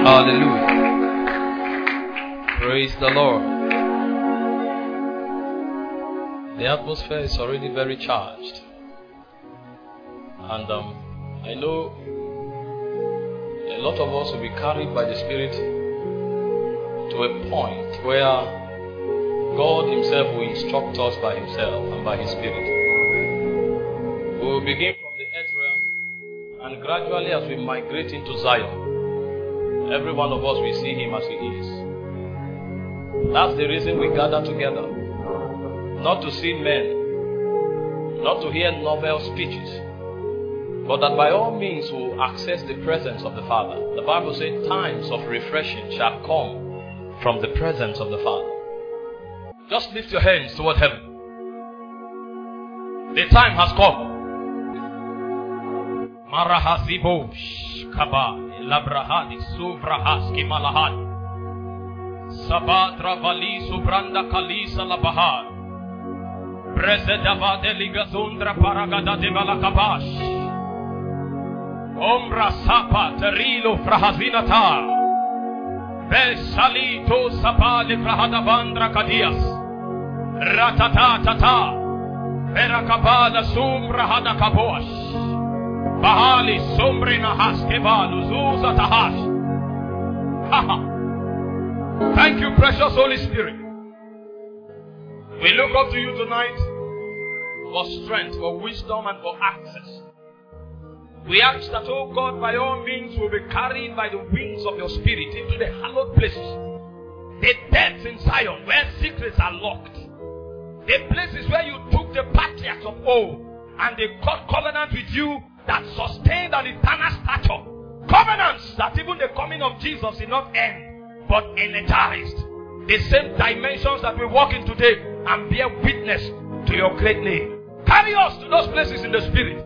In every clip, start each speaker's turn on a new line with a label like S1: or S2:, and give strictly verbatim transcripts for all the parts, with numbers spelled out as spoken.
S1: Hallelujah. Praise the Lord. The atmosphere is already very charged. And um, I know a lot of us will be carried by the Spirit to a point where God Himself will instruct us by Himself and by His Spirit. We will begin from the earth realm, and gradually as we migrate into Zion, every one of us will see Him as He is. That's the reason we gather together. Not to see men, not to hear novel speeches, but that by all means we'll access the presence of the Father. The Bible says times of refreshing shall come from the presence of the Father. Just lift your hands toward heaven. The time has come. Marahazibosh Kaba Labrahadi Suvrahaski Malahad Sabatra Vali Subranda Kalisa Labahad Presedava Deligazundra Paragada de Balakabash Ombra Sapa Terilo Frahazinata Besalito Sapali Frahadavandra Kadias Ratata Tata Perakabala Sumbra Hadakabosh Bahali Sombrina Haskebalu Zuza Tahash. Thank you, precious Holy Spirit. We look up to you tonight for strength, for wisdom, and for access. We ask that, oh God, by all means we'll be carried by the wings of your Spirit into the hallowed places, the depths in Zion where secrets are locked, the places where you took the patriarchs of old and they cut covenant with you that sustained an eternal stature. Covenants that even the coming of Jesus did not end, but energized. The same dimensions that we walk in today and bear witness to your great name. Carry us to those places in the Spirit.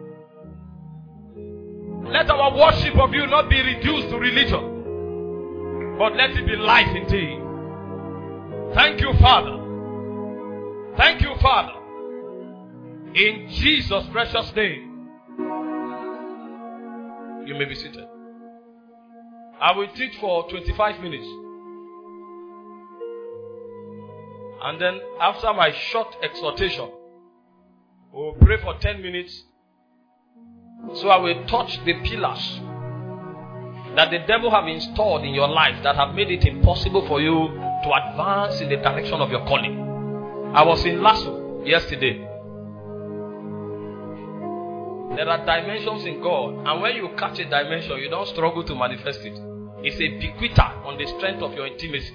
S1: Let our worship of you not be reduced to religion, but let it be life indeed. Thank you, Father. Thank you, Father. In Jesus' precious name. You may be seated. I will teach for twenty-five minutes. And then after my short exhortation, we will pray for ten minutes. So I will touch the pillars that the devil have installed in your life that have made it impossible for you to advance in the direction of your calling. I was in Lasso yesterday. There are dimensions in God, and when you catch a dimension, you don't struggle to manifest it. It's a bequeather on the strength of your intimacy.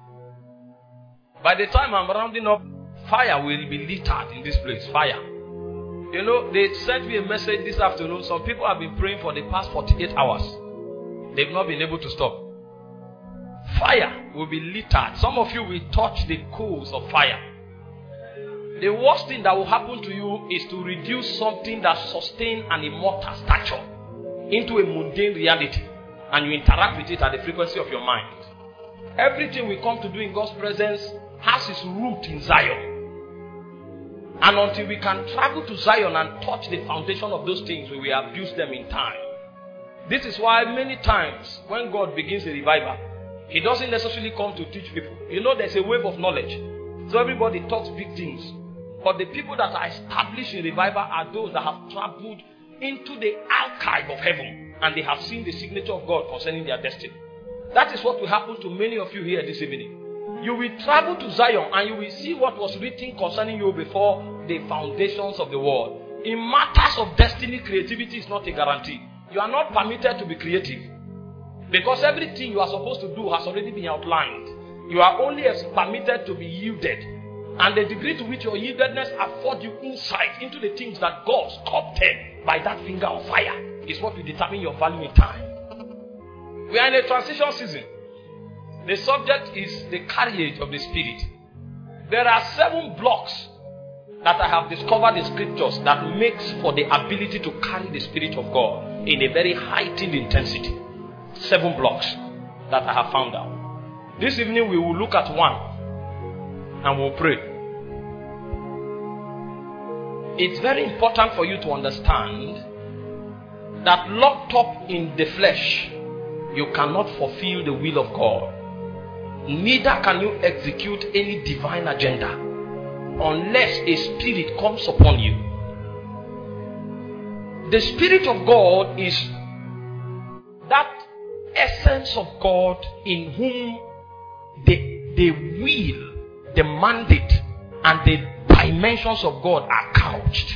S1: By the time I'm rounding up, fire will be littered in this place. Fire. You know, they sent me a message this afternoon. Some people have been praying for the past forty-eight hours. They've not been able to stop. Fire will be littered. Some of you will touch the coals of fire. The worst thing that will happen to you is to reduce something that sustains an immortal stature into a mundane reality, and you interact with it at the frequency of your mind. Everything we come to do in God's presence has its root in Zion. And until we can travel to Zion and touch the foundation of those things, we will abuse them in time. This is why many times when God begins a revival, He doesn't necessarily come to teach people. You know, there's a wave of knowledge. So everybody talks big things. But the people that are established in revival are those that have traveled into the archive of heaven and they have seen the signature of God concerning their destiny. That is what will happen to many of you here this evening. You will travel to Zion and you will see what was written concerning you before the foundations of the world. In matters of destiny, creativity is not a guarantee. You are not permitted to be creative, because everything you are supposed to do has already been outlined. You are only permitted to be yielded. And the degree to which your yieldedness affords you insight into the things that God sculpted by that finger of fire is what will determine your value in time. We are in a transition season. The subject is the carriage of the Spirit. There are seven blocks that I have discovered in scriptures that makes for the ability to carry the Spirit of God in a very heightened intensity. Seven blocks that I have found out. This evening we will look at one and we'll pray. It's very important for you to understand that locked up in the flesh you cannot fulfill the will of God. Neither can you execute any divine agenda unless a spirit comes upon you. The Spirit of God is that essence of God in whom the, the will, the mandate, and the dimensions of God are couched.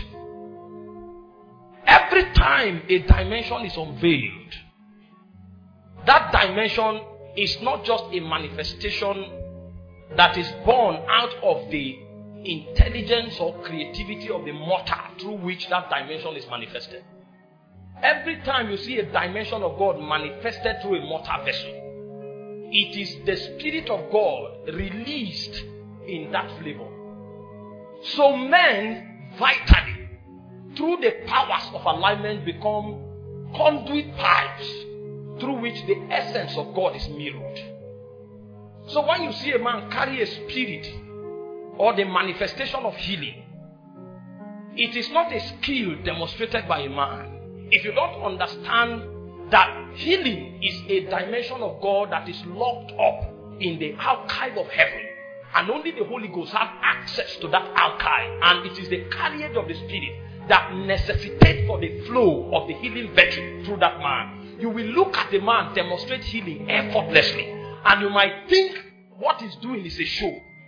S1: Every time a dimension is unveiled, that dimension is not just a manifestation that is born out of the intelligence or creativity of the mortal through which that dimension is manifested. Every time you see a dimension of God manifested through a mortal vessel, it is the Spirit of God released in that flavor. So men vitally, through the powers of alignment, become conduit pipes through which the essence of God is mirrored. So when you see a man carry a spirit or the manifestation of healing, it is not a skill demonstrated by a man. If you don't understand that healing is a dimension of God that is locked up in the archive of heaven, and only the Holy Ghost has access to that archive, and it is the carriage of the Spirit that necessitates for the flow of the healing virtue through that man. You will look at the man demonstrate healing effortlessly, and you might think what he's doing is a show.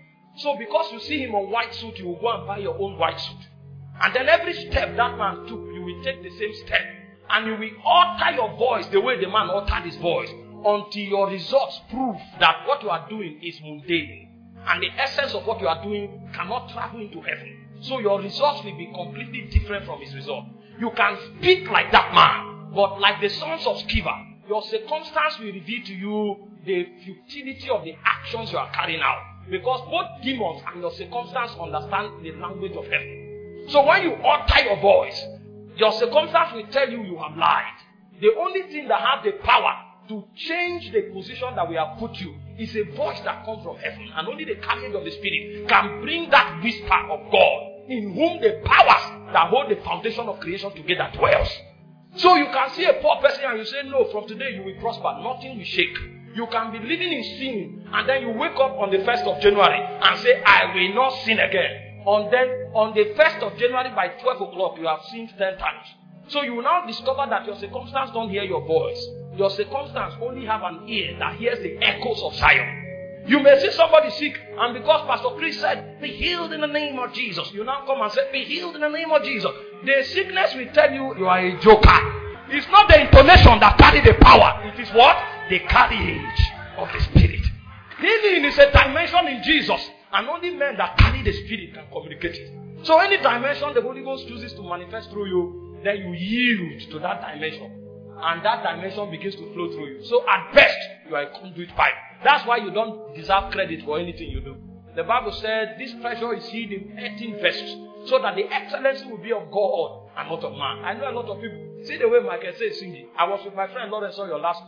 S1: So because you see him on white suit, you will go and buy your own white suit. And then every step that man took, you will take the same step. And you will alter your voice the way the man altered his voice, until your results prove that what you are doing is mundane. And the essence of what you are doing cannot travel into heaven. So your results will be completely different from his result. You can speak like that man, but like the sons of Sceva, your circumstance will reveal to you the futility of the actions you are carrying out. Because both demons and your circumstance understand the language of heaven. So when you alter your voice, your circumstance will tell you you have lied. The only thing that has the power to change the position that we have put you is a voice that comes from heaven. And only the carriage of the Spirit can bring that whisper of God, in whom the powers that hold the foundation of creation together dwells. So you can see a poor person and you say, no, from today you will prosper. Nothing will shake. You can be living in sin, and then you wake up on the first of January and say, I will not sin again. On then, on the first of January by twelve o'clock, you have sinned ten times. So you will now discover that your circumstance don't hear your voice. Your circumstance only have an ear that hears the echoes of Zion. You may see somebody sick, and because Pastor Chris said, be healed in the name of Jesus, you now come and say, be healed in the name of Jesus. The sickness will tell you, you are a joker. It's not the intonation that carry the power. It is what? The carriage of the Spirit. Healing is a dimension in Jesus, and only men that carry the Spirit can communicate it. So any dimension the Holy Ghost chooses to manifest through you, then you yield to that dimension. And that dimension begins to flow through you. So at best, you are a conduit pipe. That's why you don't deserve credit for anything you do. The Bible said, this treasure is hid in earthen vessels, so that the excellency will be of God and not of man. I know a lot of people. See the way Michael says singing. I was with my friend Lawrence your last,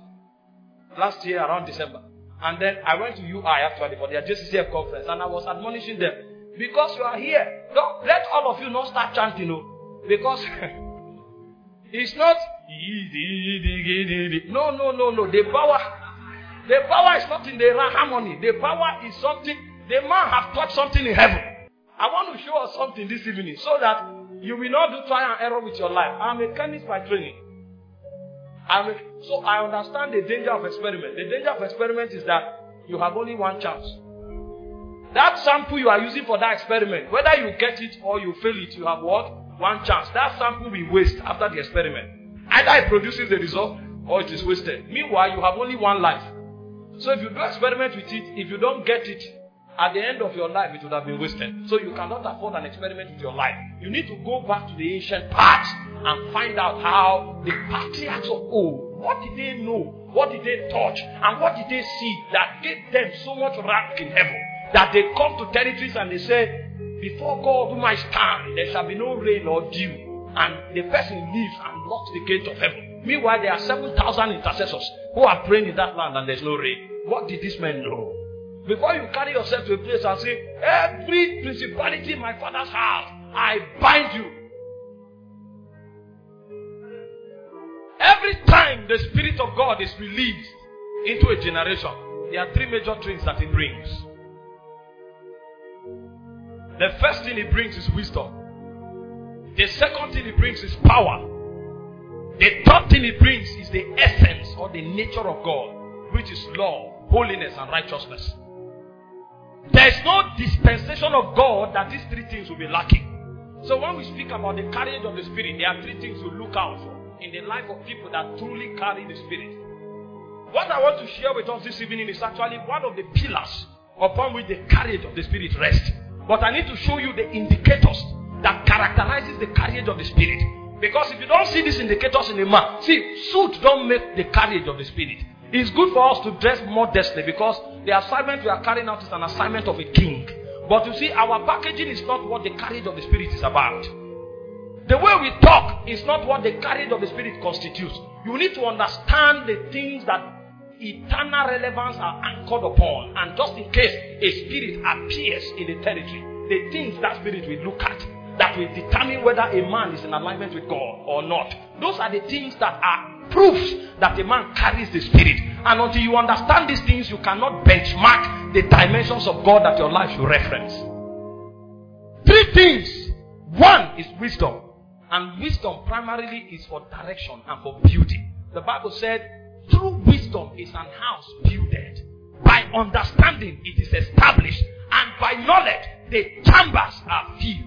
S1: last year around December. And then I went to U I actually for their J C C F conference, and I was admonishing them. Because you are here, don't let all of you not start chanting, you know, because it's not no no no no the power the power is not in the harmony. The power is something the man have taught something in heaven. I want to show us something this evening so that you will not do trial and error with your life. I'm a chemist by training. I'm a, so I understand the danger of experiment. The danger of experiment is that you have only one chance. That sample you are using for that experiment, whether you get it or you fail it, you have what? One chance. That sample will waste after the experiment. Either it produces the result or it is wasted. Meanwhile, you have only one life. So if you do experiment with it, if you don't get it, at the end of your life, it would have been wasted. So you cannot afford an experiment with your life. You need to go back to the ancient past and find out how the patriarchs of old, what did they know? What did they touch? And what did they see that gave them so much rank in heaven? That they come to territories and they say, before God whom I stand, there shall be no rain or dew. And the person leaves and locks the gate of heaven. Meanwhile, there are seven thousand intercessors who are praying in that land and there's no rain. What did this man know? Before you carry yourself to a place and say, every principality in my father's house, I bind you. Every Every time the Spirit of God is released into a generation, there are three major things that it brings. The first thing it brings is wisdom. The second thing it brings is power. The third thing it brings is the essence or the nature of God, which is law, holiness, and righteousness. There is no dispensation of God that these three things will be lacking. So when we speak about the carriage of the Spirit, there are three things to look out for in the life of people that truly carry the Spirit. What I want to share with us this evening is actually one of the pillars upon which the carriage of the Spirit rests. But I need to show you the indicators that characterizes the carriage of the Spirit. Because if you don't see these indicators in a man, see, suit don't make the carriage of the Spirit. It's good for us to dress modestly because the assignment we are carrying out is an assignment of a king. But you see, our packaging is not what the carriage of the Spirit is about. The way we talk is not what the carriage of the Spirit constitutes. You need to understand the things that eternal relevance are anchored upon. And just in case a spirit appears in the territory, the things that spirit will look at that will determine whether a man is in alignment with God or not. Those are the things that are proofs that a man carries the Spirit. And until you understand these things, you cannot benchmark the dimensions of God that your life should reference. Three things. One is wisdom. And wisdom primarily is for direction and for building. The Bible said, through wisdom is an house builded. By understanding it is established. And by knowledge the chambers are filled.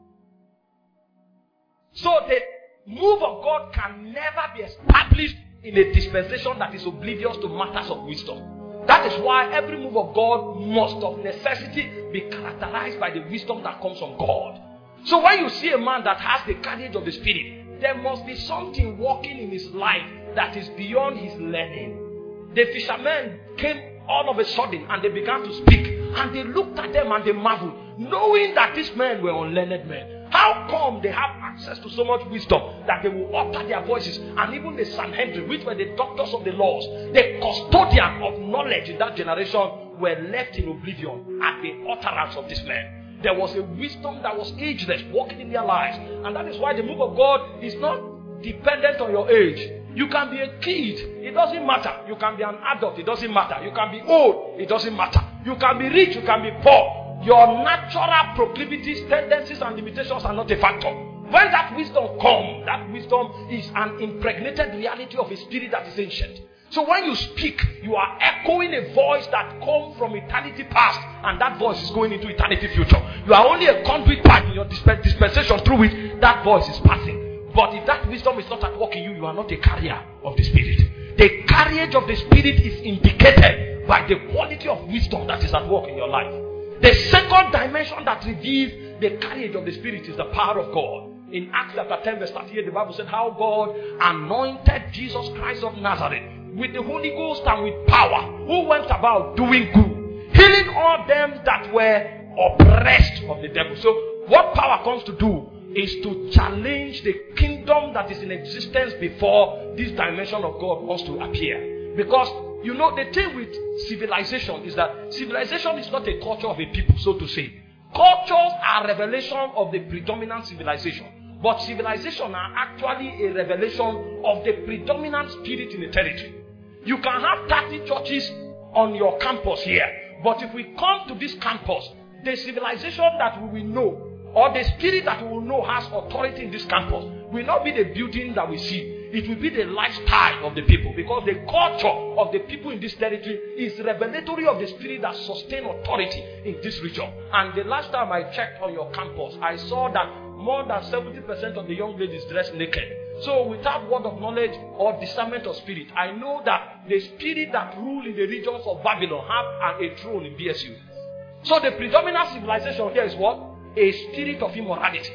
S1: So the move of God can never be established in a dispensation that is oblivious to matters of wisdom. That is why every move of God must of necessity be characterized by the wisdom that comes from God. So when you see a man that has the carriage of the Spirit, there must be something working in his life that is beyond his learning. The fishermen came all of a sudden and they began to speak, and they looked at them and they marveled, knowing that these men were unlearned men. How come they have access to so much wisdom that they will utter their voices? And even the Sanhedrin, which were the doctors of the laws, the custodian of knowledge in that generation, were left in oblivion at the utterance of this man. There was a wisdom that was ageless working in their lives. And that is why the move of God is not dependent on your age. You can be a kid, it doesn't matter. You can be an adult, it doesn't matter. You can be old, it doesn't matter. You can be rich, you can be poor. Your natural proclivities, tendencies, and limitations are not a factor. When that wisdom comes, that wisdom is an impregnated reality of a spirit that is ancient. So when you speak, you are echoing a voice that comes from eternity past, and that voice is going into eternity future. You are only a conduit pipe in your disp- dispensation through which that voice is passing. But if that wisdom is not at work in you, you are not a carrier of the Spirit. The carriage of the Spirit is indicated by the quality of wisdom that is at work in your life. The second dimension that reveals the carriage of the Spirit is the power of God. In Acts chapter ten verse thirty-eight, the Bible said how God anointed Jesus Christ of Nazareth with the Holy Ghost and with power, who went about doing good, healing all them that were oppressed of the devil. So what power comes to do is to challenge the kingdom that is in existence before this dimension of God wants to appear. Because you know, the thing with civilization is that civilization is not a culture of a people, so to say. Cultures are revelation of the predominant civilization. But civilization are actually a revelation of the predominant spirit in the territory. You can have thirty churches on your campus here. But if we come to this campus, the civilization that we will know, or the spirit that we will know has authority in this campus, will not be the building that we see. It will be the lifestyle of the people, because the culture of the people in this territory is revelatory of the spirit that sustains authority in this region. And the last time I checked on your campus, I saw that more than seventy percent of the young ladies dressed naked. So without word of knowledge or discernment of spirit, I know that the spirit that rule in the regions of Babylon have a throne in B S U. So the predominant civilization here is what? A spirit of immorality.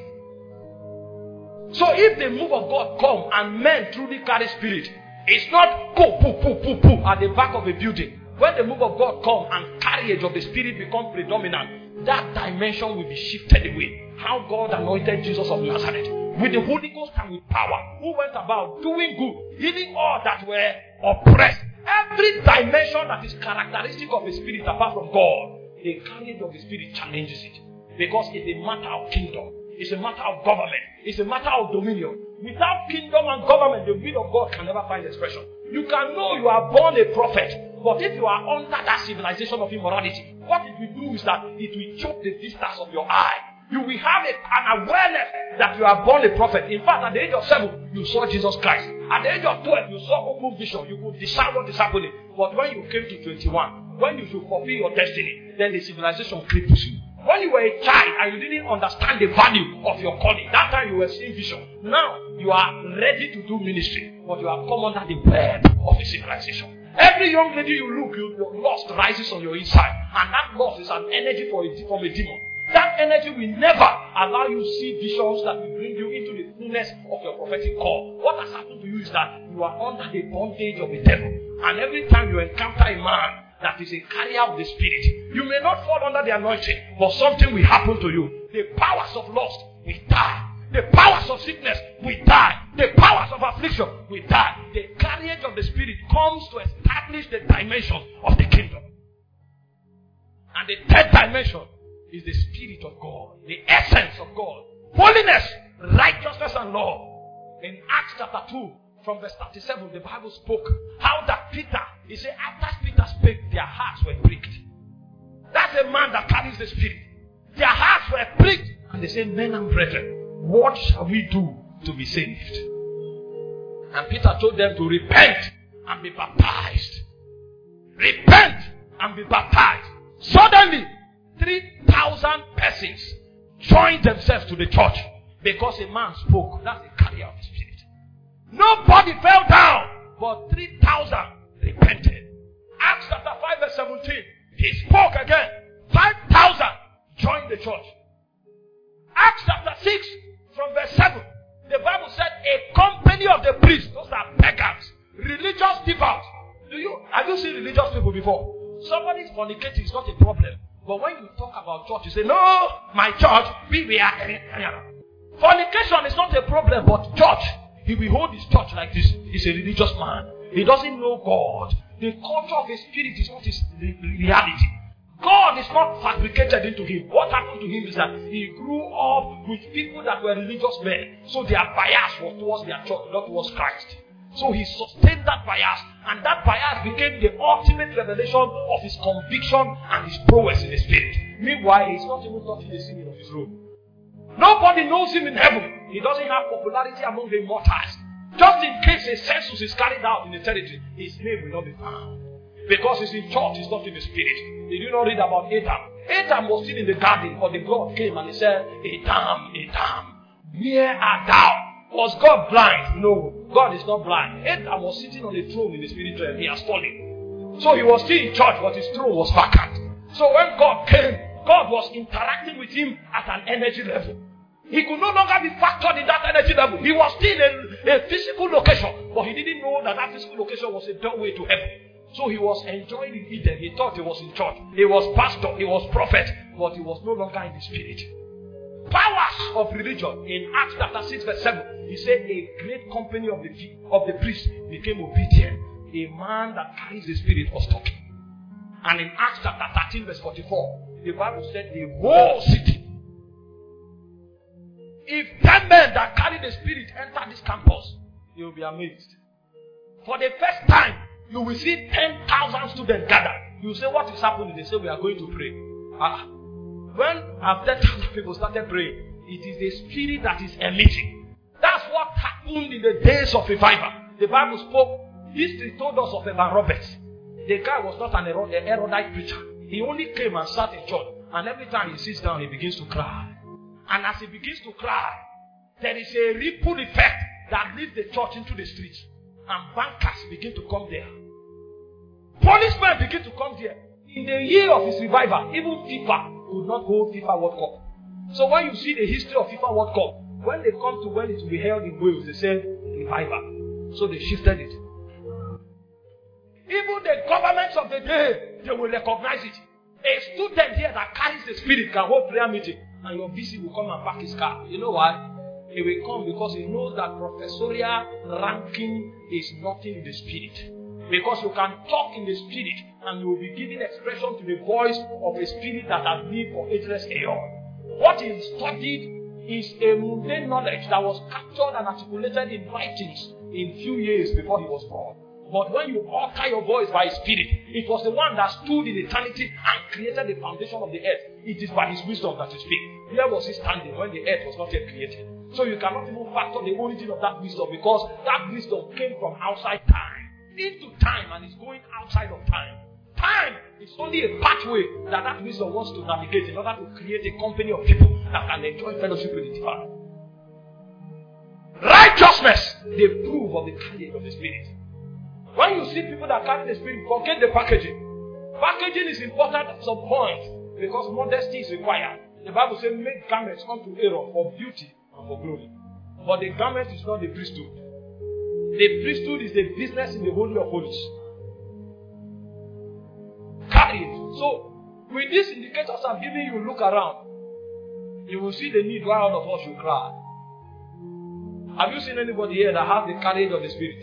S1: So if the move of God come and men truly carry spirit, it's not go poo poo poo poo at the back of a building. When the move of God come and carriage of the spirit become predominant, that dimension will be shifted away. How God anointed Jesus of Nazareth with the Holy Ghost and with power, who went about doing good, healing all that were oppressed. Every dimension that is characteristic of the spirit apart from God, the carriage of the spirit challenges it. Because it's a matter of kingdom. It's a matter of government. It's a matter of dominion. Without kingdom and government, the will of God can never find expression. You can know you are born a prophet, but if you are under that civilization of immorality, what it will do is that it will choke the vistas of your eye. You will have a, an awareness that you are born a prophet. In fact, at the age of seven, you saw Jesus Christ. At the age of twelve, you saw open vision. You could discern what is happening. But when you came to twenty-one, when you should fulfill your destiny, then the civilization cripples you. When you were a child and you didn't understand the value of your calling, that time you were seeing vision. Now you are ready to do ministry, but you have come under the web of a civilization. Every young lady you look, you, your lust rises on your inside, and that lust is an energy for a, from a demon. That energy will never allow you to see visions that will bring you into the fullness of your prophetic call. What has happened to you is that you are under the bondage of the devil, and every time you encounter a man that is a carrier of the Spirit, you may not fall under the anointing, but something will happen to you. The powers of lust will die. The powers of sickness will die. The powers of affliction will die. The carriage of the Spirit comes to establish the dimension of the kingdom. And the third dimension is the Spirit of God, the essence of God. Holiness, righteousness, and law. In Acts chapter two, from verse thirty-seven, the Bible spoke how that Peter, he said, after Peter spake, their hearts were pricked. That's a man that carries the Spirit. Their hearts were pricked. And they said, men and brethren, what shall we do to be saved? And Peter told them to repent and be baptized. Repent and be baptized. Suddenly, three thousand persons joined themselves to the church because a man spoke. That's the carrier of the Spirit. Nobody fell down, but three thousand repented. Acts chapter five verse seventeen, he spoke again. five thousand joined the church. Acts chapter six from verse seven, the Bible said a company of the priests, those are pagans, religious devout. Do you, have you seen religious people before? Somebody's fornicating is not a problem. But when you talk about church, you say, no, my church, we, we are. Fornication is not a problem, but church, he will hold his church like this. He's a religious man. He doesn't know God. The culture of his spirit is not his reality. God is not fabricated into him. What happened to him is that he grew up with people that were religious men. So their bias was towards their church, not towards Christ. So he sustained that bias, and that bias became the ultimate revelation of his conviction and his prowess in the spirit. Meanwhile, he's not even touching the ceiling of his room. Nobody knows him in heaven. He doesn't have popularity among the immortals. Just in case a census is carried out in the territory, his name will not be found. Because he's in church, he's not in the spirit. Did you not read about Adam? Adam was still in the garden, but the God came and he said, Adam, Adam, where art thou? Was God blind? No, God is not blind. Adam was sitting on a throne in the spirit realm. He has fallen. So he was still in church, but his throne was vacant. So when God came, God was interacting with him at an energy level. He could no longer be factored in that energy level. He was still in a, a physical location, but he didn't know that that physical location was a doorway to heaven. So he was enjoying in Eden. He thought he was in church. He was pastor. He was prophet. But he was no longer in the spirit. Powers of religion. In Acts chapter six verse seven, he said a great company of the, of the priests became obedient. A man that carries the spirit was talking. And in Acts chapter thirteen verse forty-four, the Bible said the whole city. If ten men that carry the spirit enter this campus, you will be amazed. For the first time, you will see ten thousand students gather. You will say, what is happening? They say, we are going to pray. Ah, when our ten thousand people started praying, it is the spirit that is emitting. That's what happened in the days of revival. The Bible spoke, history told us of Evan Roberts. The guy was not an erudite preacher. He only came and sat in church. And every time he sits down, he begins to cry. And as he begins to cry, there is a ripple effect that leads the church into the streets. And bankers begin to come there. Policemen begin to come there. In the year of his revival, even FIFA could not hold FIFA World Cup. So when you see the history of FIFA World Cup, when they come to when it will be held in Wales, they say revival. So they shifted it. Even the governments of the day, they will recognize it. A student here that carries the spirit can hold prayer meeting, and your V C will come and park his car. You know why? He will come because he knows that professorial ranking is nothing in the spirit. Because you can talk in the spirit and you will be giving expression to the voice of a spirit that has lived for ageless aeon. What he studied is a mundane knowledge that was captured and articulated in writings in few years before he was born. But when you alter your voice by his spirit, it was the one that stood in eternity and created the foundation of the earth. It is by his wisdom that you speak. Where was he standing when the earth was not yet created? So you cannot even factor the origin of that wisdom, because that wisdom came from outside time into time and is going outside of time. Time is only a pathway that that wisdom wants to navigate in order to create a company of people that can enjoy fellowship with the divine. Righteousness, the proof of the carriage of the Spirit. When you see people that carry the Spirit, forget the packaging. Packaging is important at some point because modesty is required. The Bible says, make garments unto Aaron for beauty and for glory. But the garment is not the priesthood. The priesthood is the business in the Holy of Holies. Carry it. So, with these indicators I'm giving you, look around. You will see the need why all of us should cry. Have you seen anybody here that has the courage of the Spirit?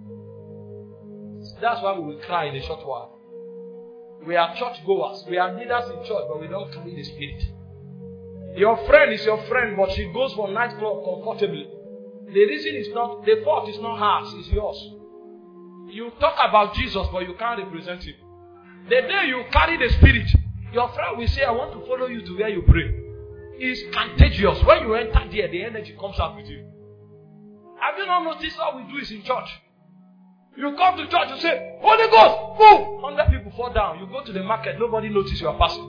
S1: That's why we will cry in a short while. We are church goers. We are leaders in church, but we don't carry the Spirit. Your friend is your friend, but she goes for nightclub comfortably. The reason is not, the fault is not hers, it's yours. You talk about Jesus, but you can't represent him. The day you carry the Spirit, your friend will say, I want to follow you to where you pray. It's contagious. When you enter there, the energy comes out with you. Have you not noticed how we do this in church? You come to church, you say, Holy Ghost, move! one hundred people fall down. You go to the market, nobody notices you are passing.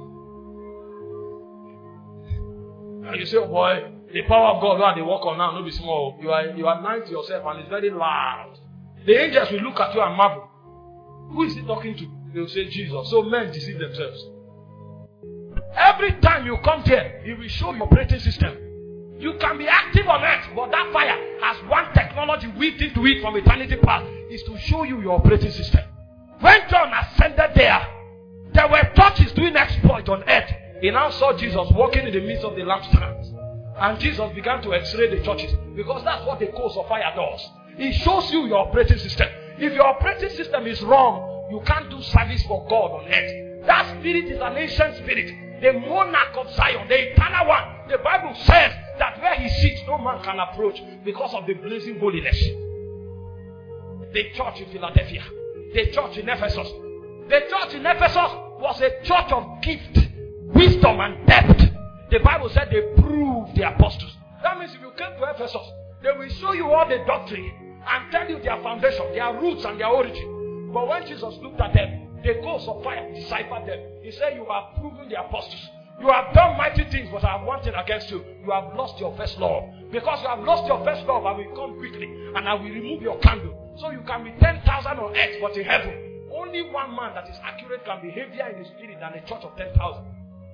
S1: And you say, oh boy, the power of God, when they walk on now, no be small. You are you anoint yourself and it's very loud. The angels will look at you and marvel. Who is he talking to? They will say, Jesus. So men deceive themselves. Every time you come here, he will show your operating system. You can be active on earth, but that fire has one technology weaved into it from eternity past, is to show you your operating system. When John ascended there, there were churches doing exploit on earth. He now saw Jesus walking in the midst of the lampstands. And Jesus began to x-ray the churches, because that's what the coals of fire does. It shows you your operating system. If your operating system is wrong, you can't do service for God on earth. That spirit is an ancient spirit, the monarch of Zion, the eternal one. The Bible says that where he sits, no man can approach because of the blazing holiness. The church in Philadelphia, the church in Ephesus. The church in Ephesus was a church of gift, wisdom, and depth. The Bible said they proved the apostles. That means if you came to Ephesus, they will show you all the doctrine and tell you their foundation, their roots, and their origin. But when Jesus looked at them, the coals of fire deciphered them. He said, you have proven the apostles. You have done mighty things, but I have one thing against you. You have lost your first love. Because you have lost your first love, I will come quickly and I will remove your candle. So you can be ten thousand on earth, but in heaven, only one man that is accurate can be heavier in the spirit than a church of ten thousand.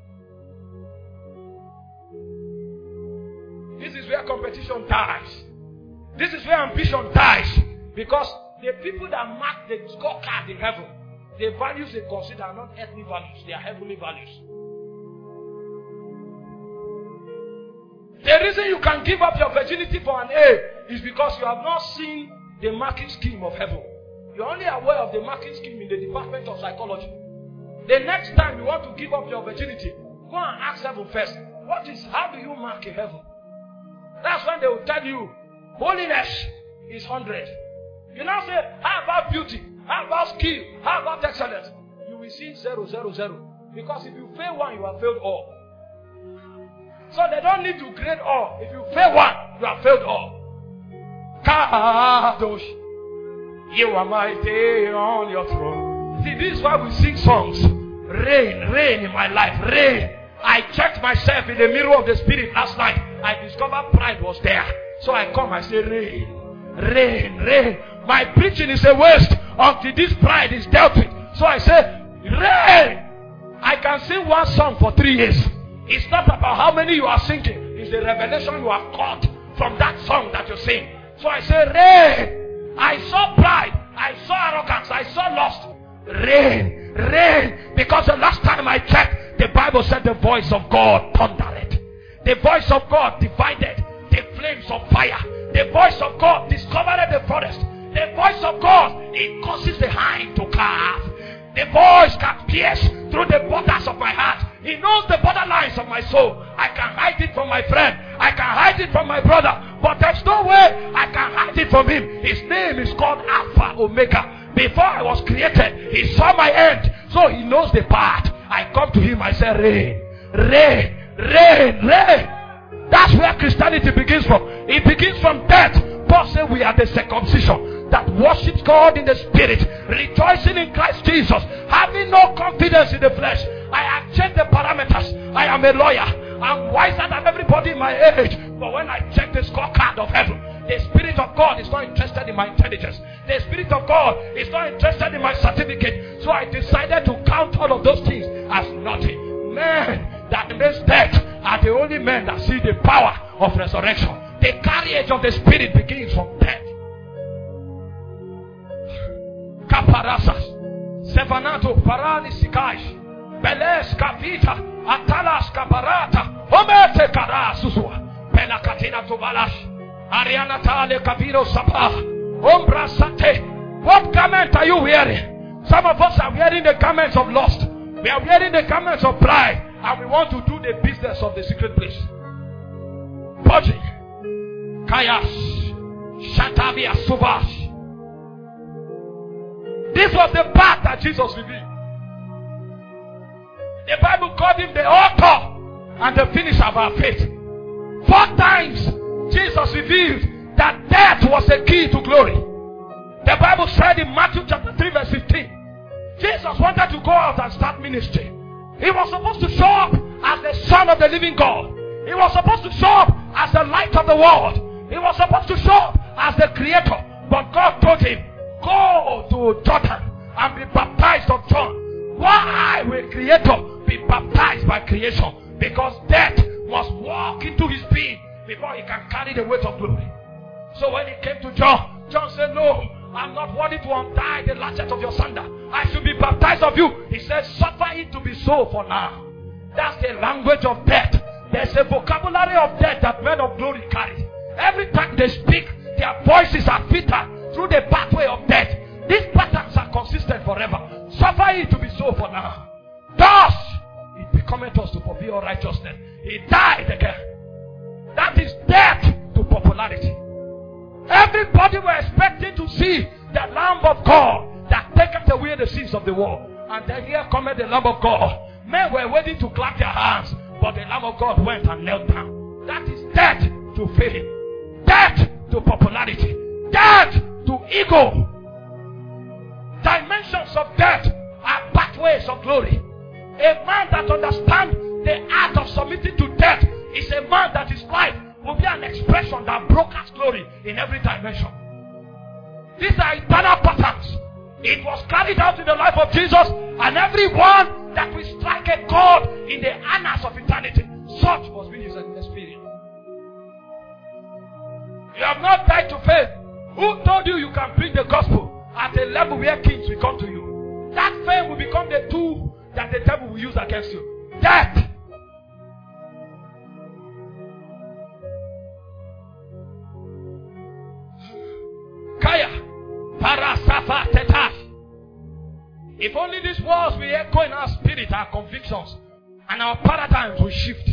S1: This is where competition dies. This is where ambition dies. Because the people that mark the scorecard in heaven, the values they consider are not earthly values, they are heavenly values. The reason you can give up your virginity for an A is because you have not seen the marking scheme of heaven. You're only aware of the marking scheme in the department of psychology. The next time you want to give up your virginity, go and ask heaven first. What is, how do you mark in heaven? That's when they will tell you, holiness is one hundred. You now say, how about beauty? How about skill? How about excellence? You will see zero, zero, zero. Because if you fail one, you have failed all. So they don't need to grade all. If you fail one, you have failed all. Kadosh, you are mighty on your throne. See, this is why we sing songs. Reign, reign in my life, reign. I checked myself in the mirror of the spirit last night. I discovered pride was there. So I come, I say, reign, reign, reign. My preaching is a waste until this pride is dealt with. So I say, reign. I can sing one song for three years. It's not about how many you are singing. It's the revelation you have caught from that song that you sing. So I say, reign. I saw pride. I saw arrogance. I saw lust. Reign, reign. Because the last time I checked, the Bible said the voice of God thundered. The voice of God divided the flames of fire. The voice of God discovered the forest. The voice of God, it causes the hind to calve. The voice can pierce through the borders of my heart. He knows the borderlines of my soul. I can hide it from my friend. I
S2: I can hide it from my brother, but there's no way I can hide it from him. His name is called Alpha Omega. Before I was created, he saw my end, so he knows the path. I come to him, I say, reign, reign, reign, reign. That's where Christianity begins from. It begins from death. Paul said we are the circumcision that worships God in the spirit, rejoicing in Christ Jesus, having no confidence in the flesh. I have changed the parameters. I am a lawyer. I'm wiser than everybody in my age. But when I check the scorecard of heaven, the Spirit of God is not interested in my intelligence. The Spirit of God is not interested in my certificate. So I decided to count all of those things as nothing. Men that embrace death are the only men that see the power of resurrection. The carriage of the Spirit begins from death. Kaparasas, Sevanato, Paranisikai, Beles Kavita, Atalas Kaparata, Homete Karasusua, Pelakatina Tubalash, Ariana Tale Kaviro Sapa, Ombra Sate. What garment are you wearing? Some of us are wearing the garments of lust. We are wearing the garments of pride, and we want to do the business of the secret place. Purging, Kayash, Shatavia Subash. This was the path that Jesus revealed. The Bible called him the author and the finisher of our faith. Four times Jesus revealed that death was the key to glory. The Bible said in Matthew chapter three verse fifteen, Jesus wanted to go out and start ministry. He was supposed to show up as the Son of the living God. He was supposed to show up as the light of the world. He was supposed to show up as the creator. But God told him, go to Jordan and be baptized of John. Why will creator be baptized by creation? Because death must walk into his being before he can carry the weight of glory. So when he came to John, John said, no, I'm not worthy to untie the latchet of your sandal. I should be baptized of you. He said, suffer it to be so for now. That's the language of death. There's a vocabulary of death that men of glory carry. Every time they speak, their voices are filtered through the pathway of death. These patterns are consistent forever. Suffer it to be so for now. Thus, it becometh us to fulfill righteousness. He died again. That is death to popularity. Everybody were expecting to see the Lamb of God that taketh away the sins of the world. And then here cometh the Lamb of God. Men were waiting to clap their hands, but the Lamb of God went and knelt down. That is death to fame, death to popularity, death to ego. Dimensions of death are pathways of glory. A man that understands the art of submitting to death is a man that his life will be an expression that broadcasts glory in every dimension. These are eternal patterns. It was carried out in the life of Jesus, and everyone that will strike a chord in the annals of eternity, such must be his experience. You have not died to faith. Who told you you can preach the gospel at a level where kings will come to you? That fame will become the tool that the devil will use against you. Death. Kaya. Parasafa Tetash. If only these words will echo in our spirit, our convictions, and our paradigms will shift.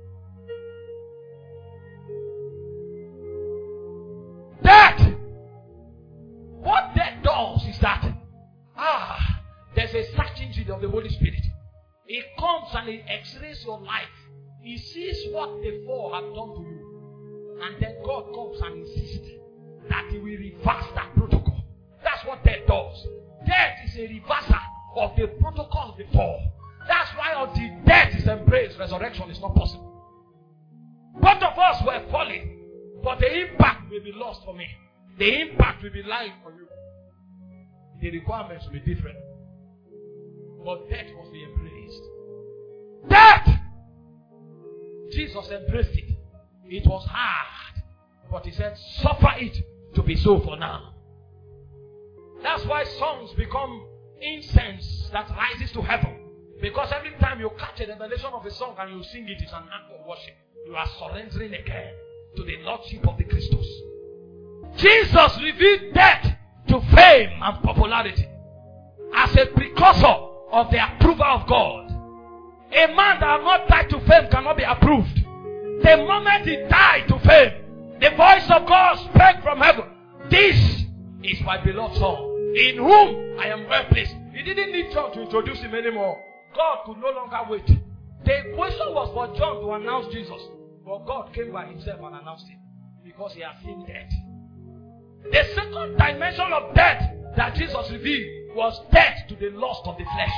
S2: Death. What death does is that ah, there's a search engine of the Holy Spirit. It comes and it x-rays your life. He sees what the four have done to you. And then God comes and insists that he will reverse that protocol. That's what death does. Death is a reversal of the protocol of the fall. That's why until death is embraced, resurrection is not possible. Both of us were falling, but the impact will be lost for me. The impact will be lying for you. The requirements will be different. But death must be embraced. Death! Jesus embraced it. It was hard, but he said, suffer it to be so for now. That's why songs become incense that rises to heaven. Because every time you catch a revelation of a song and you sing it, it's an act of worship. You are surrendering again to the Lordship of the Christus. Jesus revealed death to fame and popularity as a precursor of the approval of God. A man that has not died to fame cannot be approved. The moment he died to fame, the voice of God spoke from heaven. This is my beloved Son, in whom I am well pleased. He didn't need John to introduce him anymore. God could no longer wait. The question was for John to announce Jesus. But God came by himself and announced him. Because he has seen death. The second dimension of death that Jesus revealed was death to the lust of the flesh.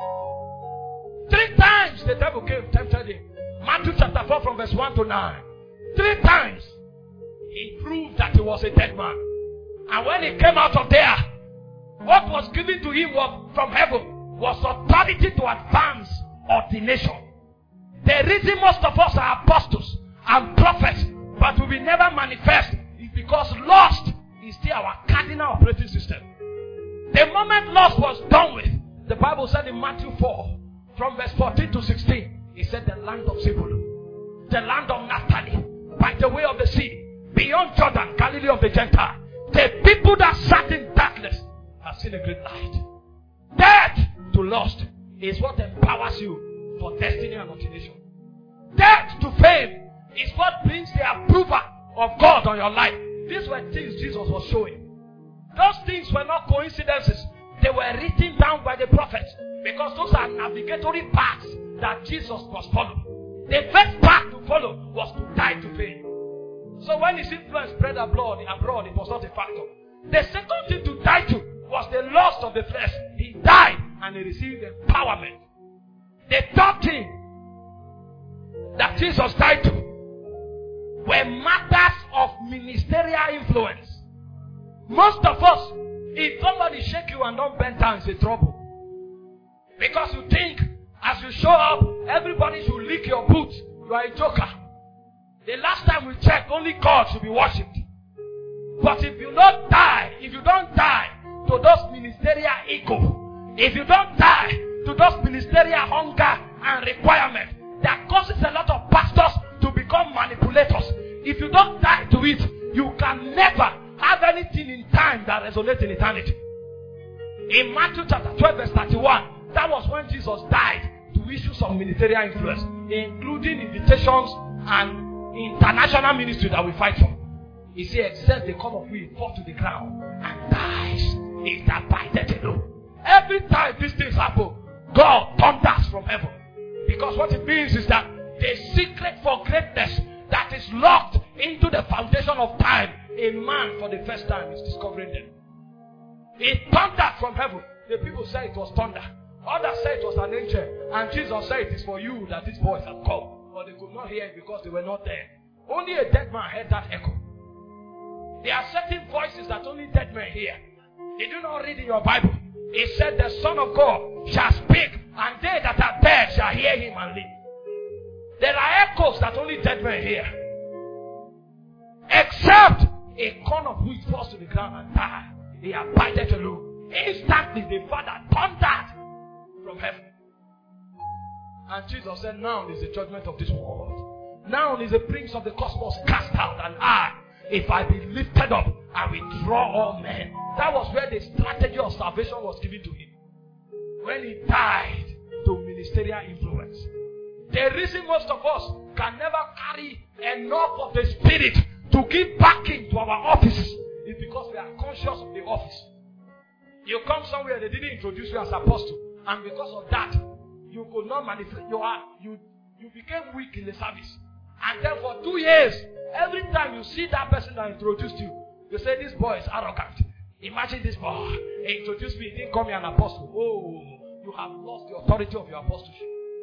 S2: Three times the devil came, tempted him. Matthew chapter four from verse one to nine. Three times he proved that he was a dead man. And when he came out of there, what was given to him was, from heaven was authority to advance ordination. The reason most of us are apostles and prophets, but we will never manifest, is because lust is still our cardinal operating system. The moment lust was done with, the Bible said in Matthew four, from verse fourteen to sixteen, it said the land of Zebulun, the land of Naphtali, by the way of the sea, beyond Jordan, Galilee of the Gentile, the people that sat in darkness have seen a great light. Death to lust is what empowers you for destiny and ordination. Death to fame is what brings the approval of God on your life. These were things Jesus was showing. Those things were not coincidences. They were written down by the prophets, because those are navigatory paths that Jesus must follow. The first path to follow was to die to fame. So when his influence spread abroad, abroad, it was not a factor. The second thing to die to was the lust of the flesh. He died and he received empowerment. The third thing that Jesus died to were matters of ministerial influence. Most of us, if somebody shake you and don't bend down, it's a trouble. Because you think as you show up, everybody should lick your boots. You are a joker. The last time we checked, only God should be worshipped. But if you don't die, if you don't die to those ministerial ego, if you don't die to those ministerial hunger and requirement that causes a lot of pastors to become manipulators, if you don't die to it, you can never have anything in time that resonates in eternity. In Matthew chapter twelve verse thirty-one, that was when Jesus died to issue some ministerial influence, including invitations and international ministry that we fight for. He said, except the corn of wheat fall to the ground and dies, it abideth alone. Every time these things happen, God thunders from heaven. Because what it means is that the secret for greatness that is locked into the foundation of time, a man for the first time is discovering them. It thundered from heaven. The people say it was thunder. Others say it was an angel. And Jesus said it is for you that these boys have come. But they could not hear it because they were not there. Only a dead man heard that echo. There are certain voices that only dead men hear. Did you not read in your Bible? It said the Son of God shall speak, and they that are dead shall hear him and live. There are echoes that only dead men hear. Except a corn of wheat falls to the ground and dies, he abideth alone. Instantly the Father thundered from heaven. And Jesus said, now is the judgment of this world. Now is the prince of the cosmos cast out, and I, if I be lifted up, I will draw all men. That was where the strategy of salvation was given to him. When he died to ministerial influence. The reason most of us can never carry enough of the Spirit to give backing to our offices is because we are conscious of the office. You come somewhere, they didn't introduce you as apostle, and because of that, you could not manifest. You are you you became weak in the service. And then for two years, every time you see that person that introduced you, you say, this boy is arrogant. Imagine this boy. He introduced me, he didn't call me an apostle. Oh, you have lost the authority of your apostleship.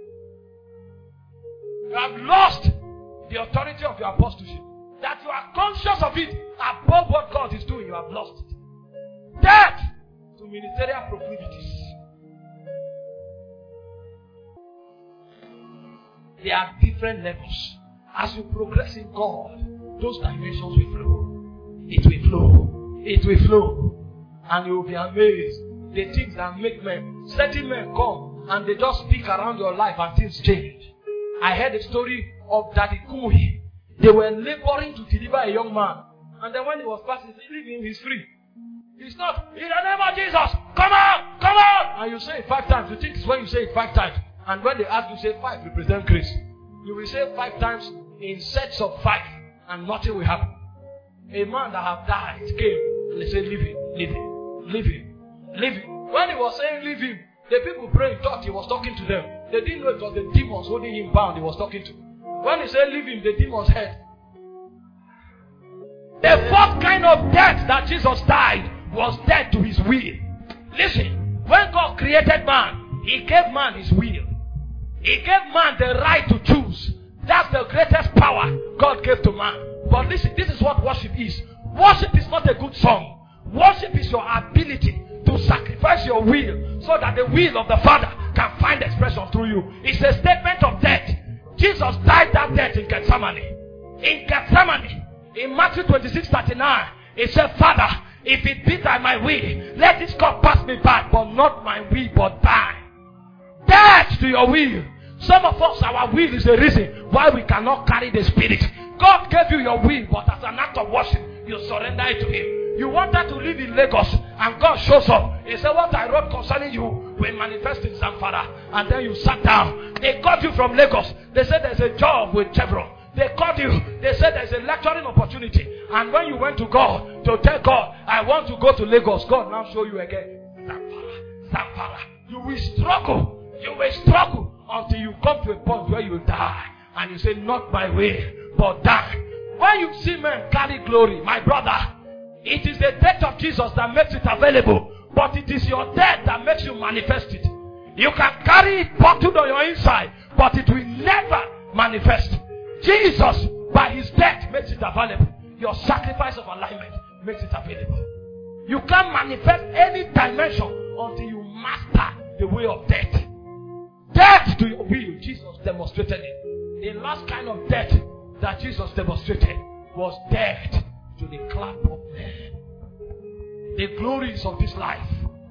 S2: You have lost the authority of your apostleship. That you are conscious of it above what God is doing, you have lost it. Death to ministerial proclivities. There are different levels. As you progress in God, those dimensions will flow. It will flow. It will flow. And you will be amazed. The things that make men, certain men come and they just speak around your life and things change. I heard a story of Daddy Kui. They were laboring to deliver a young man. And then when he was passing, they leave him, he's free. He's not, in the name of Jesus, come on, come on. And you say it five times. You think it's when you say it five times. And when they ask you, say five represent grace. You will say five times in sets of five, and nothing will happen. A man that have died came and they said, leave him, leave him, leave him, leave him. When he was saying leave him, the people praying thought he was talking to them. They didn't know it was the demons holding him bound he was talking to. When he said leave him, the demons heard. The fourth kind of death that Jesus died was death to his will. Listen, when God created man, he gave man his will. He gave man the right to choose. That's the greatest power God gave to man. But listen, this is what worship is. Worship is not a good song. Worship is your ability to sacrifice your will so that the will of the Father can find expression through you. It's a statement of death. Jesus died that death in Gethsemane. In Gethsemane, in Matthew twenty-six thirty-nine, he said, Father, if it be thy my will, let this cup pass me by, but not my will, but thine. Death to your will. Some of us, our will is the reason why we cannot carry the Spirit. God gave you your will, but as an act of worship, you surrender it to him. You wanted to live in Lagos, and God shows up. He said, what I wrote concerning you will manifest in Zamfara. And then you sat down. They called you from Lagos. They said there's a job with Chevron. They called you. They said there's a lecturing opportunity. And when you went to God to tell God, I want to go to Lagos, God now show you again. Zamfara, Zamfara. You will struggle. You will struggle until you come to a point where you die. And you say, not my way, but thine. When you see men carry glory, my brother, it is the death of Jesus that makes it available. But it is your death that makes you manifest it. You can carry it bottled on your inside, but it will never manifest. Jesus, by his death, makes it available. Your sacrifice of alignment makes it available. You can't manifest any dimension until you master the way of death. Death to your will, Jesus demonstrated it. The last kind of death that Jesus demonstrated was death to the clap of men. The glories of this life,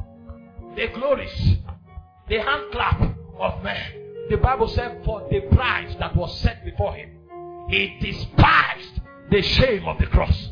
S2: the glories, the hand clap of men. The Bible said, for the prize that was set before him, he despised the shame of the cross.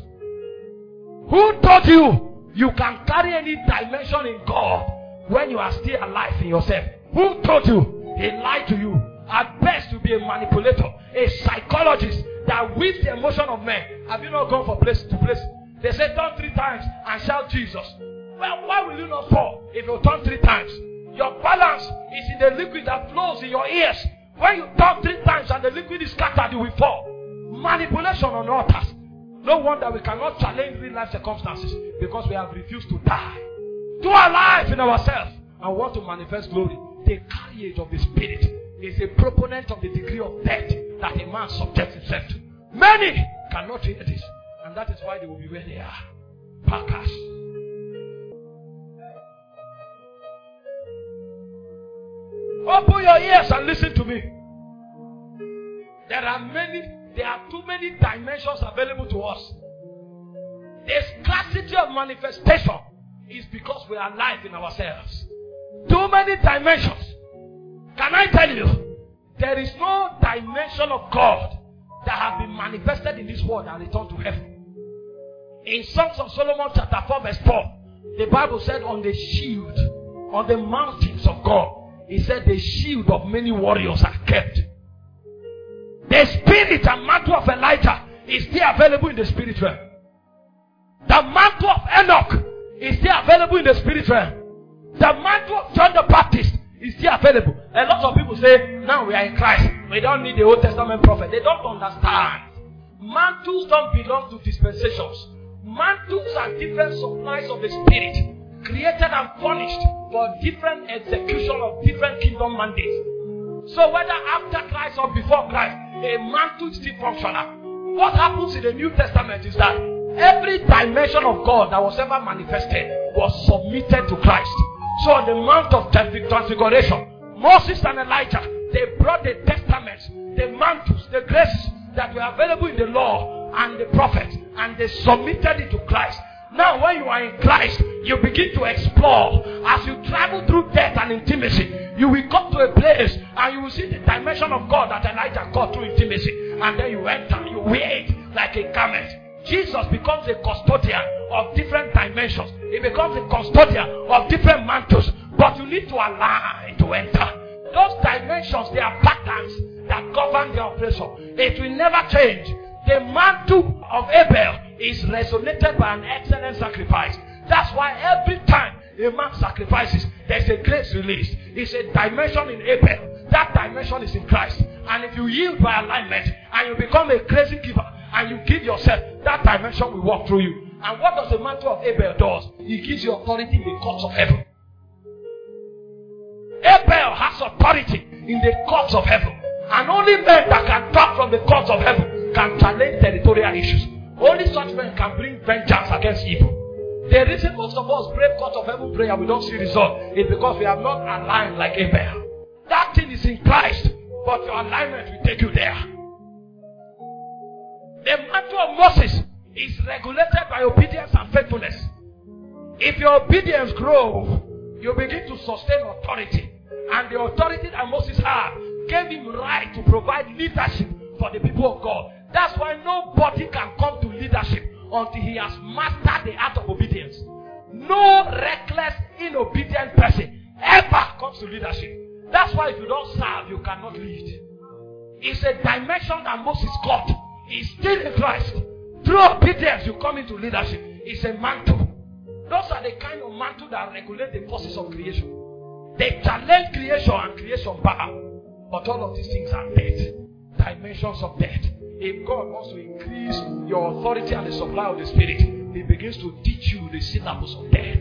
S2: Who told you you can carry any dimension in God when you are still alive in yourself? Who told you? He lied to you. At best, to be a manipulator, a psychologist that whips the emotion of men. Have you not gone from place to place? They say turn three times and shout Jesus. Well, why will you not fall if you turn three times? Your balance is in the liquid that flows in your ears. When you turn three times and the liquid is scattered, you will fall. Manipulation on altars. No wonder we cannot challenge real life circumstances, because we have refused to die. To our life in ourselves and want to manifest glory. The carriage of the Spirit is a proponent of the degree of death that a man subjects himself to. Many cannot hear this, and that is why they will be where they are. Packers. Open your ears and listen to me. There are many, there are too many dimensions available to us. The scarcity of manifestation is because we are alive in ourselves. Too many dimensions. Can I tell you, there is no dimension of God that have been manifested in this world and returned to heaven. In Songs of Solomon chapter four verse four, the Bible said on the shield, on the mountains of God, he said the shield of many warriors are kept. The spirit and mantle of Elijah is still available in the spirit realm. The mantle of Enoch is still available in the spirit realm. The mantle of John the Baptist is still available. A lot of people say, now we are in Christ, we don't need the Old Testament prophet. They don't understand. Mantles don't belong to dispensations. Mantles are different supplies of the Spirit, created and furnished for different execution of different kingdom mandates. So whether after Christ or before Christ, a mantle is still functional. What happens in the New Testament is that every dimension of God that was ever manifested was submitted to Christ. So on the Mount of Transfiguration, Moses and Elijah, they brought the testaments, the mantles, the graces that were available in the law and the prophets, and they submitted it to Christ. Now when you are in Christ, you begin to explore. As you travel through death and intimacy, you will come to a place and you will see the dimension of God that Elijah got through intimacy. And then you enter, you wear it like a garment. Jesus becomes a custodian of different dimensions. He becomes a custodian of different mantles. But you need to align to enter. Those dimensions, they are patterns that govern their oppression. It will never change. The mantle of Abel is resonated by an excellent sacrifice. That's why every time a man sacrifices, there's a grace release. It's a dimension in Abel. That dimension is in Christ. And if you yield by alignment and you become a crazy giver and you give yourself, that dimension will walk through you. And what does the mantle of Abel do? He gives you authority in the courts of heaven. Abel has authority in the courts of heaven. And only men that can talk from the courts of heaven can challenge territorial issues. Only such men can bring vengeance against evil. The reason most of us pray court of heaven prayer we don't see result is because we have not aligned like Abel. That thing is in Christ, but your alignment will take you there. The mantle of Moses is regulated by obedience and faithfulness. If your obedience grows, you begin to sustain authority. And the authority that Moses had gave him right to provide leadership for the people of God. That's why nobody can come to leadership until he has mastered the art of obedience. No reckless, inobedient person ever comes to leadership. That's why if you don't serve, you cannot lead. It's a dimension that Moses got. He's still in Christ. Through obedience, you come into leadership. It's a mantle. Those are the kind of mantle that regulate the forces of creation. They challenge creation and creation power. But all of these things are death. Dimensions of death. If God wants to increase your authority and the supply of the Spirit, He begins to teach you the syllables of death.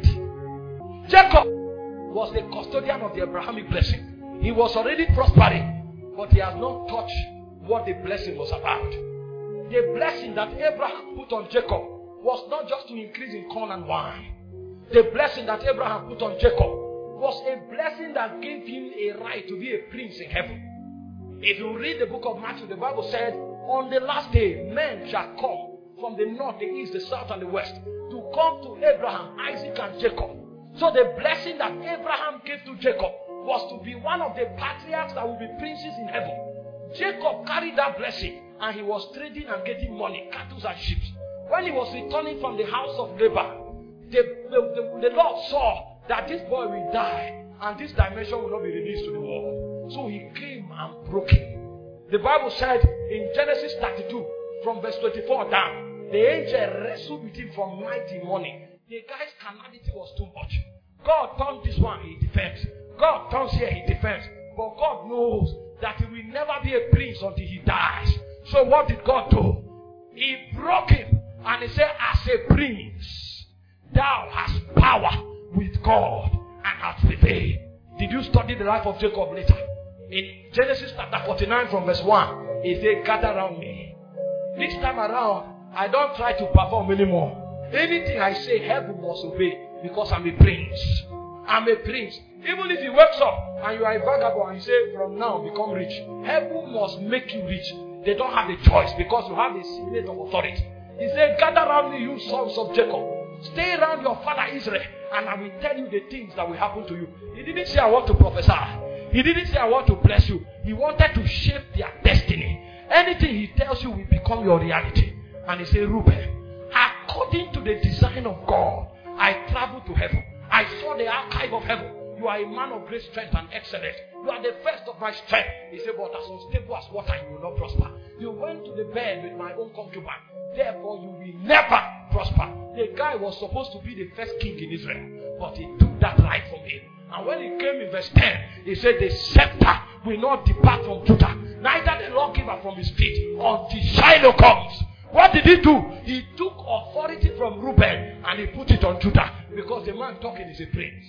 S2: Jacob was the custodian of the Abrahamic blessing. He was already prospering, but he has not touched what the blessing was about. The blessing that Abraham put on Jacob was not just to increase in corn and wine. The blessing that Abraham put on Jacob was a blessing that gave him a right to be a prince in heaven. If you read the book of Matthew, the Bible said, on the last day, men shall come from the north, the east, the south, and the west to come to Abraham, Isaac, and Jacob. So the blessing that Abraham gave to Jacob was to be one of the patriarchs that will be princes in heaven. Jacob carried that blessing and he was trading and getting money, cattle and sheep. When he was returning from the house of Laban, the, the, the, the Lord saw that this boy will die and this dimension will not be released to the world. So he came and broke it. The Bible said in Genesis thirty-two, from verse twenty-four down, the angel wrestled with him from night till morning. The guy's carnality was too much. God turned this one, he defends. God turns here, he defends. But God knows that he will never be a prince until he dies. So what did God do? He broke him and he said, as a prince, thou hast power with God and hast prevailed. Did you study the life of Jacob later? In Genesis chapter forty-nine from verse one, he said, gather around me. This time around, I don't try to perform anymore. Anything I say, heaven must obey because I'm a prince. I'm a prince. Even if he wakes up and you are a vagabond and you say, from now become rich, heaven must make you rich. They don't have a choice because you have a signet of authority. He said, gather around me, you sons of Jacob. Stay around your father Israel, and I will tell you the things that will happen to you. He didn't say, I want to prophesy. He didn't say, I want to bless you. He wanted to shape their destiny. Anything he tells you will become your reality. And he said, Reuben, according to the design of God, I traveled to heaven. I saw the archive of heaven. You are a man of great strength and excellence. You are the first of my strength. He said, but as unstable as water, you will not prosper. You went to the bed with my own concubine. Therefore, you will never prosper. The guy was supposed to be the first king in Israel, but he took that right from him. And when he came in verse ten, he said, the scepter will not depart from Judah, neither the lawgiver from his feet, until Shiloh comes. What did he do? He took authority from Reuben and he put it on Judah, because the man talking is a prince.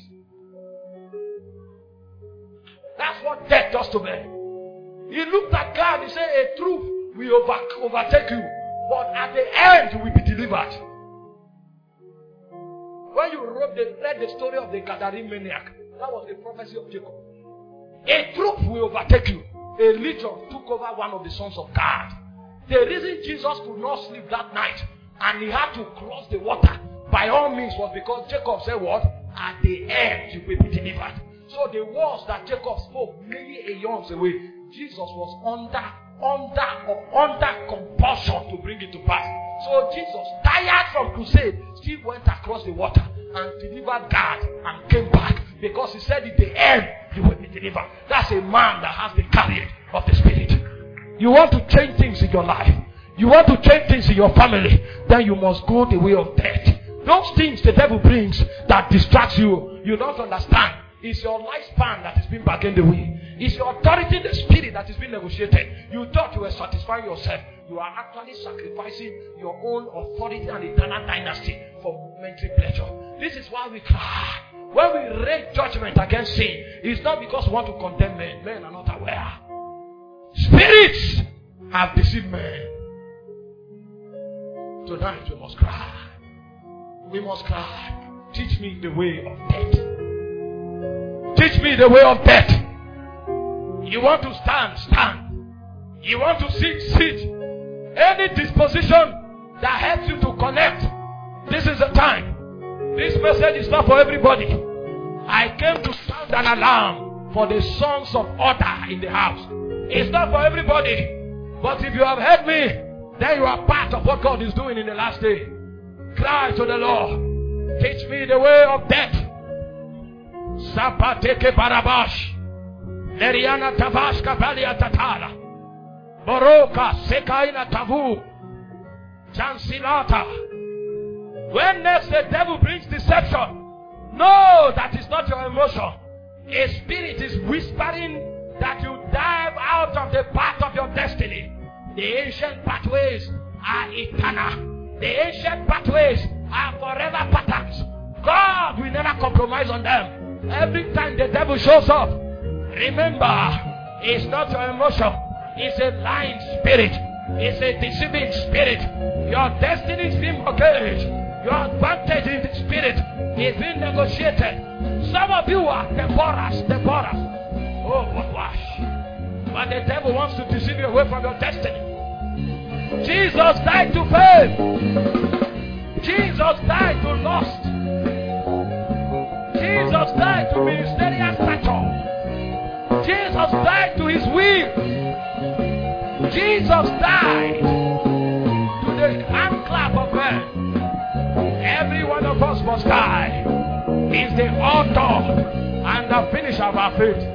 S2: That's what death does to men. He looked at God and he said, a truth will over, overtake you, but at the end you will be delivered. When you read the, read the story of the Gadarene maniac, that was the prophecy of Jacob. A troop will overtake you. A legion took over one of the sons of God. The reason Jesus could not sleep that night and he had to cross the water by all means was because Jacob said what? At the end you will be delivered. So the words that Jacob spoke many aeons away, Jesus was under, under, under compulsion to bring it to pass. So Jesus, tired from crusade, still went across the water and delivered God and came back because he said in the end you will be delivered. That's a man that has the carriage of the Spirit. You want to change things in your life, you want to change things in your family, then you must go the way of death. Those things the devil brings that distracts you, you don't understand. It's your lifespan that is being bargained away. It's your authority in the Spirit that is being negotiated. You thought you were satisfying yourself. You are actually sacrificing your own authority and eternal dynasty for momentary pleasure. This is why we cry. When we raise judgment against sin, it's not because we want to condemn men. Men are not aware. Spirits have deceived men. Tonight we must cry. We must cry. Teach me the way of death. Teach me the way of death. You want to stand, stand. You want to sit, sit. Any disposition that helps you to connect, this is the time. This message is not for everybody. I came to sound an alarm for the sons of order in the house. It's not for everybody. But if you have heard me, then you are part of what God is doing in the last day. Cry to the Lord. Teach me the way of death. Zapateke Barabash. Neriana Tavash Kapalia Tatala. Boroka Sekaina Tavu. Jansilata. When next the devil brings deception, know that is not your emotion. A spirit is whispering that you dive out of the path of your destiny. The ancient pathways are eternal. The ancient pathways are forever patterns. God will never compromise on them. Every time the devil shows up, remember, it's not your emotion. It's a lying spirit. It's a deceiving spirit. Your destiny is being mortgaged. Your advantage in the spirit is being negotiated. Some of you are Deborahs, Deborahs. Oh, wash. But the devil wants to deceive you away from your destiny. Jesus died to fame. Jesus died to lust. Jesus died to ministerial stature. Jesus died to his will. Jesus died to the hand clap of men. Every one of us must die. He's the author and the finisher of our faith.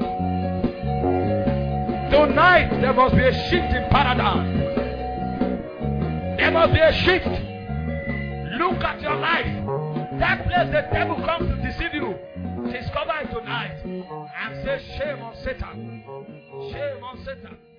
S2: Tonight there must be a shift in paradigm. There must be a shift. Look at your life. That place the devil comes to deceive you, discover it tonight and say shame on Satan. Shame on Satan.